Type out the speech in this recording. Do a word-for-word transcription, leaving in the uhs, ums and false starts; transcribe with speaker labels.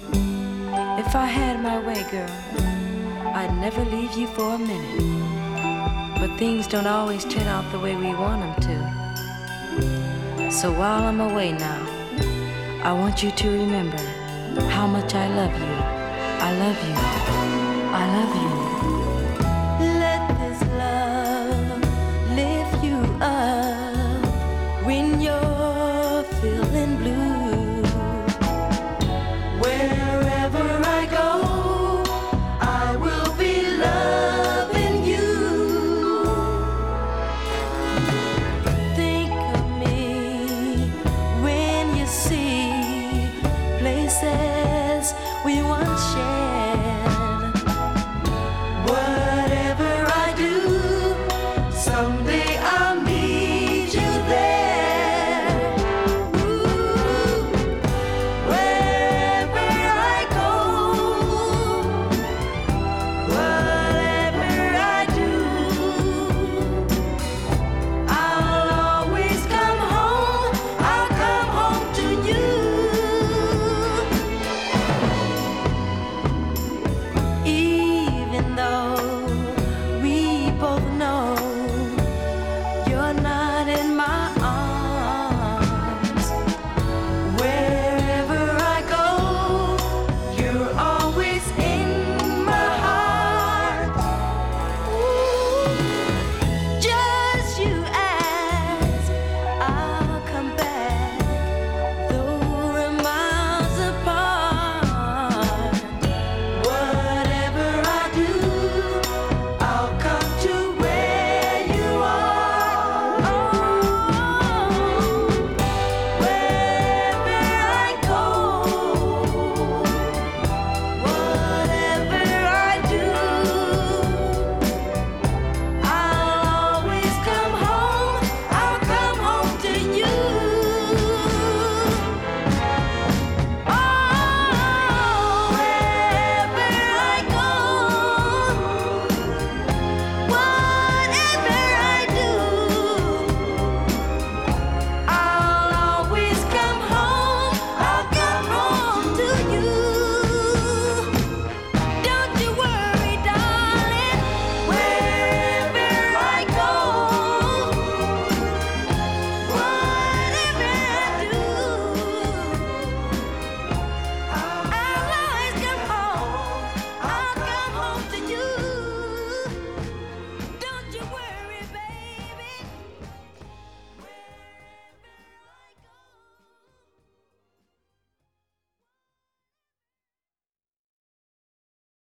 Speaker 1: If I had my way, girl, I'd never leave you for a minute. But things don't always turn out the way we want them to. So while I'm away now, I want you to remember how much I love you. I love you. I love you. Let this love lift you up when you're feeling blue. Wherever I go, I will be loving you. Think of me when you see places we once shared.